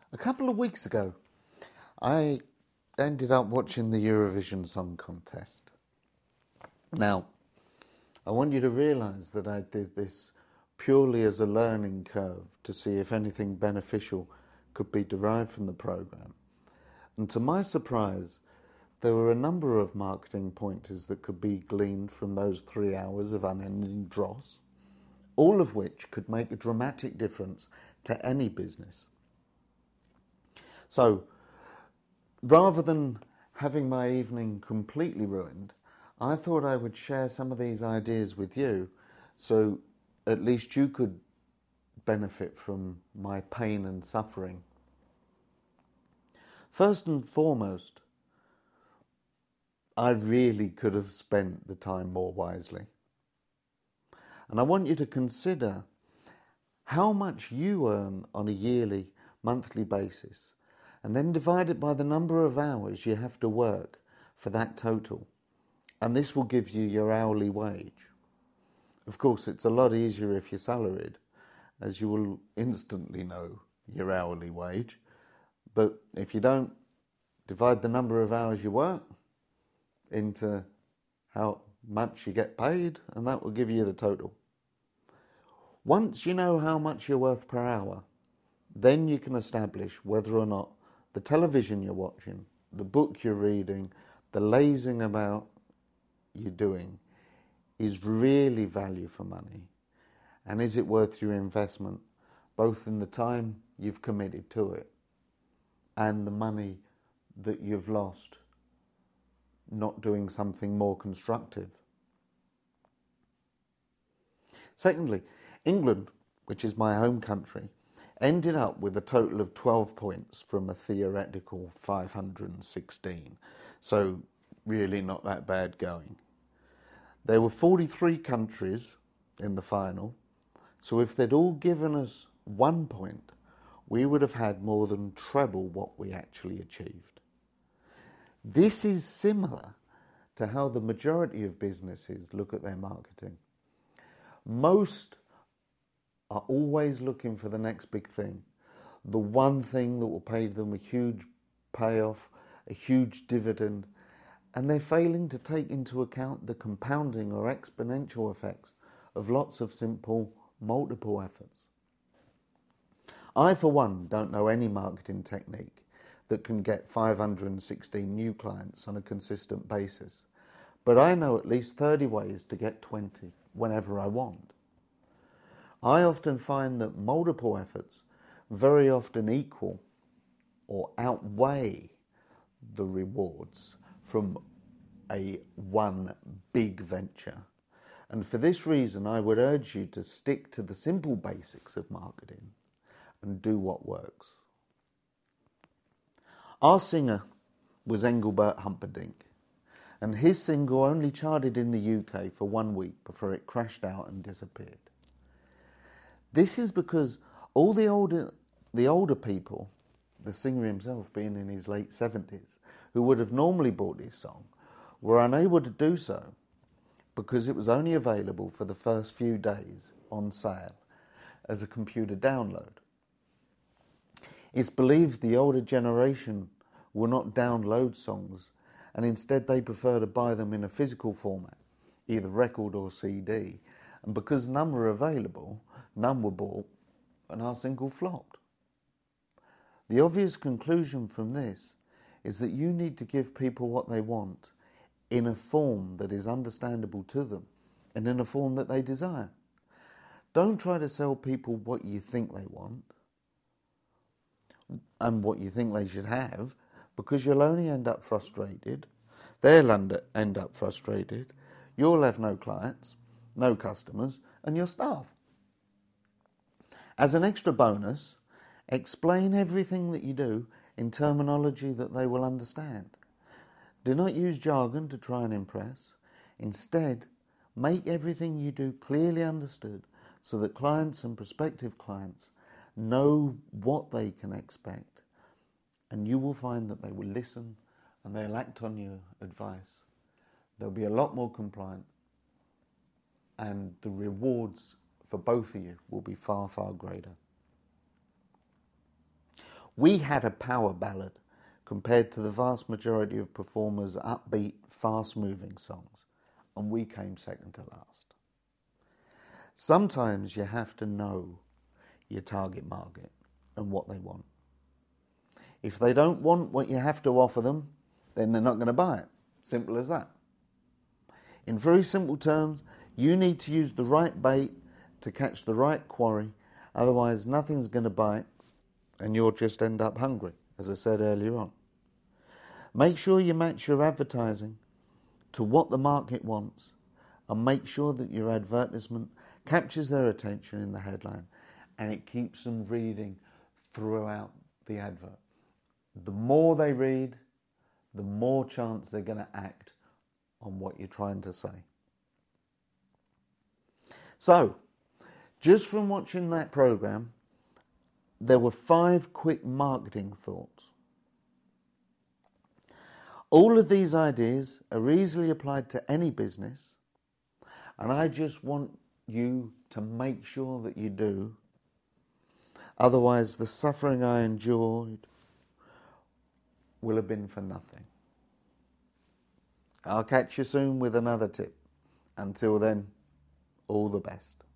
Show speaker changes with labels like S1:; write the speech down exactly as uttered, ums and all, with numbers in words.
S1: A couple of weeks ago, I ended up watching the Eurovision Song Contest. Now, I want you to realise that I did this purely as a learning curve to see if anything beneficial could be derived from the programme. And to my surprise, there were a number of marketing pointers that could be gleaned from those three hours of unending dross, all of which could make a dramatic difference to any business. So, rather than having my evening completely ruined, I thought I would share some of these ideas with you so at least you could benefit from my pain and suffering. First and foremost, I really could have spent the time more wisely. And I want you to consider how much you earn on a yearly, monthly basis, and then divide it by the number of hours you have to work for that total. And this will give you your hourly wage. Of course, it's a lot easier if you're salaried, as you will instantly know your hourly wage. But if you don't, divide the number of hours you work into how much you get paid, and that will give you the total. Once you know how much you're worth per hour, then you can establish whether or not the television you're watching, the book you're reading, the lazing about you're doing is really value for money, and is it worth your investment, both in the time you've committed to it and the money that you've lost not doing something more constructive. Secondly, England, which is my home country, ended up with a total of twelve points from a theoretical five hundred sixteen. So really not that bad going. There were forty-three countries in the final, so if they'd all given us one point, we would have had more than treble what we actually achieved. This is similar to how the majority of businesses look at their marketing. Most are always looking for the next big thing, the one thing that will pay them a huge payoff, a huge dividend, and they're failing to take into account the compounding or exponential effects of lots of simple, multiple efforts. I, for one, don't know any marketing technique that can get five hundred sixteen new clients on a consistent basis, but I know at least thirty ways to get twenty whenever I want. I often find that multiple efforts very often equal or outweigh the rewards from a one big venture. And for this reason, I would urge you to stick to the simple basics of marketing and do what works. Our singer was Engelbert Humperdinck, and his single only charted in the U K for one week before it crashed out and disappeared. This is because all the older, the older people, the singer himself being in his late seventies, who would have normally bought his song, were unable to do so because it was only available for the first few days on sale as a computer download. It's believed the older generation will not download songs, and instead they prefer to buy them in a physical format, either record or C D. And because none were available, none were bought, and our single flopped. The obvious conclusion from this is that you need to give people what they want in a form that is understandable to them and in a form that they desire. Don't try to sell people what you think they want and what you think they should have, because you'll only end up frustrated, they'll end up frustrated, you'll have no clients, no customers, and your staff. As an extra bonus, explain everything that you do in terminology that they will understand. Do not use jargon to try and impress. Instead, make everything you do clearly understood so that clients and prospective clients know what they can expect, and you will find that they will listen and they'll act on your advice. They'll be a lot more compliant, and the rewards for both of you will be far, far greater. We had a power ballad compared to the vast majority of performers' upbeat, fast-moving songs, and we came second to last. Sometimes you have to know your target market and what they want. If they don't want what you have to offer them, then they're not going to buy it. Simple as that. In very simple terms, you need to use the right bait to catch the right quarry, otherwise nothing's going to bite and you'll just end up hungry, as I said earlier on. Make sure you match your advertising to what the market wants, and make sure that your advertisement captures their attention in the headline and it keeps them reading throughout the advert. The more they read, the more chance they're going to act on what you're trying to say. So, just from watching that program, there were five quick marketing thoughts. All of these ideas are easily applied to any business, and I just want you to make sure that you do. Otherwise, the suffering I endured will have been for nothing. I'll catch you soon with another tip. Until then, all the best.